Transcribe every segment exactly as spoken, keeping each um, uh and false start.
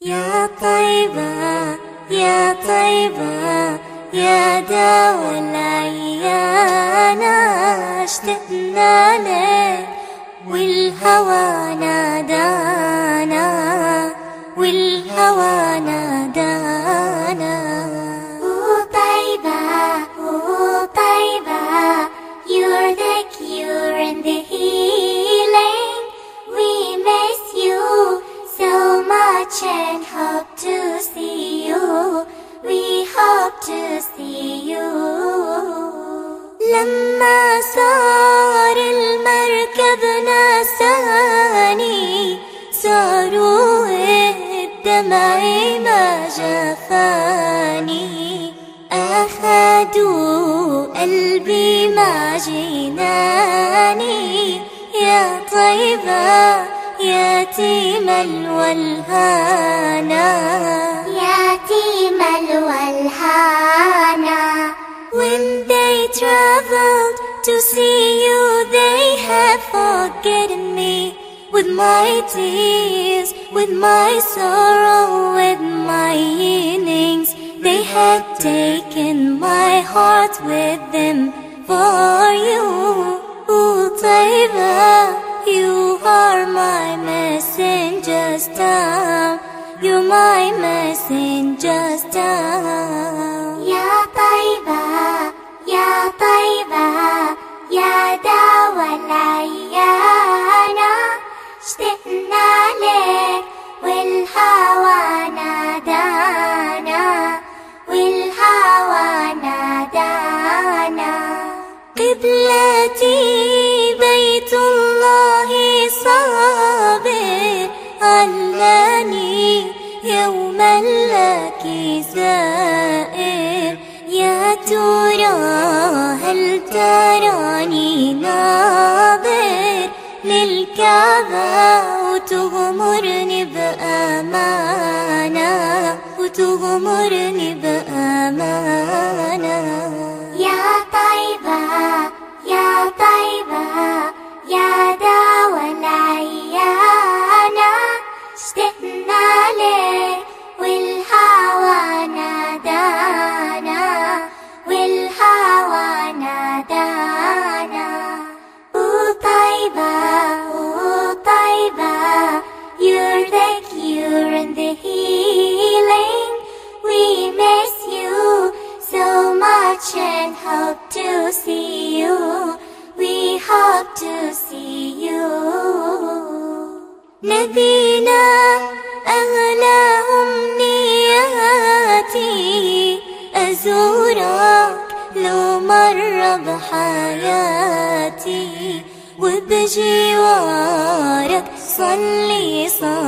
يا طيبة يا طيبة يا دوا العيانة، اشتقنا لك والهوى نادانا، والهوى نادانا. Oh طيبة oh طيبة, you're the cure and the healing. We miss you so much and hope to see you. We hope to see you. لما صار المركب نساني، صاروا الدمع ما جفاني، أخذوا قلبي مع جناني. يا طيبة يتيم الولهانا، يتيم الولهانا. When they traveled to see you, they had forgotten me. With my tears, with my sorrow, with my yearnings, they had taken my heart with them for you. Oh طيبة, you are my messenger's down, you're my messenger's down. يا طيبة يا طيبة يا دوا العيانة، اشتقنا لك والهوى نادانا، والهوى نادانا. قبلتي بيت الله صابر، علاني يوما لك زائر. يا ترى هل تراني ناظر للكعبة وتغمرني بأمانة، وتغمرني بأمانة. يا طيبة يا طيبة يا دوا العيانة، اشتقنا لك والهوى نادانا، والهوى نادانا. Oh طيبة oh طيبة, you're the cure and the healing. We miss you so much and hope to see you. We hope to see you. نبينا أغلى أمنياتي، أزورك لو مر بحياتي، وبجوارك صلي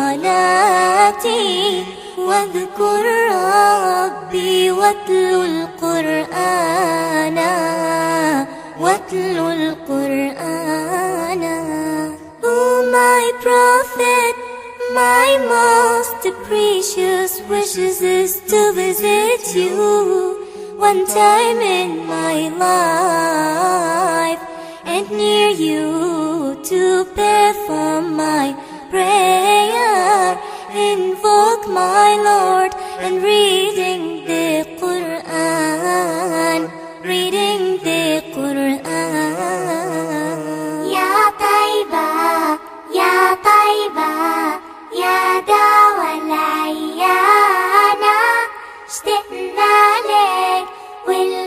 صلاتي، واذكر ربي واتلو القرآن، واتلو القرآن. Oh my prophet, my most precious wishes is to visit you one time in my life, and near you to perform my prayer, invoke my Lord and reading the Quran, reading the Quran. يا طيبة يا طيبة يا دوا العيانة، اشتقنا لك وال